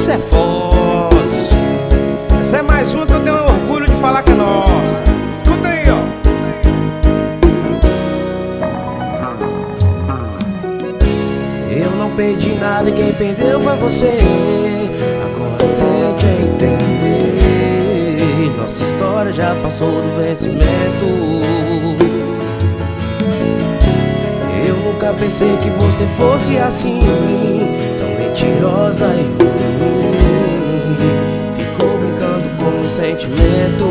Isso é foda. Essa é mais uma que eu tenho orgulho de falar que é nossa. Escuta aí, ó. Eu não perdi nada e quem perdeu foi você. Agora tente entender. Nossa história já passou do vencimento. Eu nunca pensei que você fosse assim, tão mentirosa e ruim. Ficou brincando com o sentimento.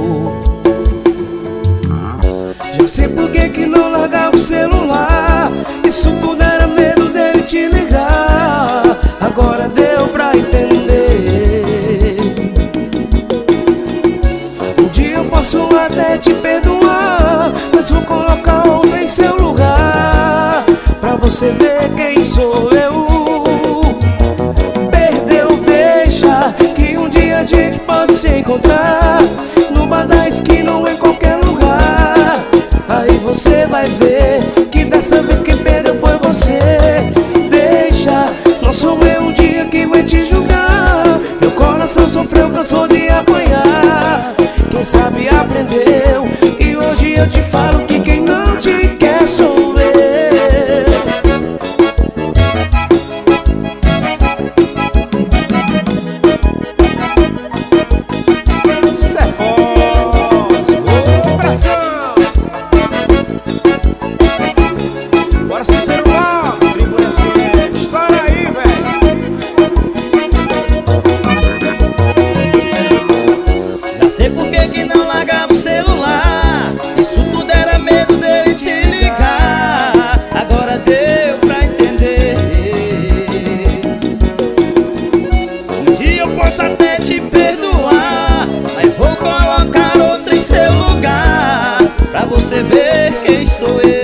Já sei por que não largava o celular. Isso tudo era medo dele te ligar. Agora deu pra entender. Um dia eu posso até te perdoar, mas vou colocar outra em seu lugar, pra você ver quem sou eu. Perdeu, deixa, que um dia a gente pode se encontrar no bar da esquina ou em qualquer lugar. Aí você vai ver que dessa vez quem perdeu foi você. Deixa, não sou eu um dia que vai te julgar. Meu coração sofreu, cansou de apanhar. Quem sabe aprendeu, e hoje eu te falo que quem não te quer sou eu. Isso é forte, coração. Bora se celular, segura aqui, estoura aí, velho. Já sei por que não largava o celular. Isso tudo era medo dele te ligar. Agora deu pra entender. Um dia eu posso até te perdoar, mas vou colocar outra em seu lugar, pra você ver quem sou eu.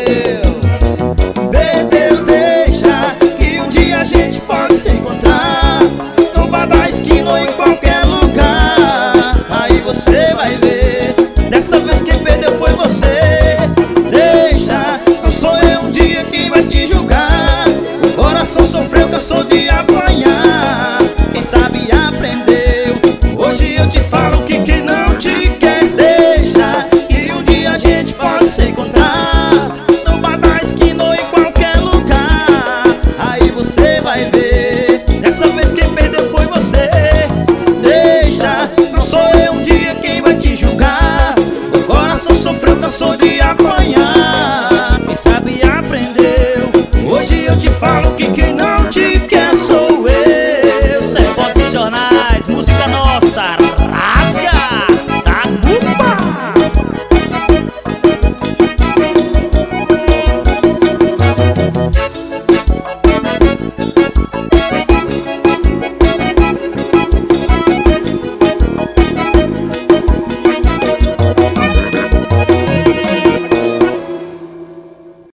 Perdeu, deixa, que um dia a gente pode se encontrar no bar da esquina ou em qualquer lugar. Aí você vai ver, dessa vez quem perdeu foi você. Deixa, não sou eu um dia que vai te julgar. O coração sofreu, cansou de apanhar. Quem sabe aprendeu, hoje eu te falo que quem não te quer. Deixa, que um dia a gente pode se encontrar no bar da esquina ou em qualquer lugar. Aí você vai ver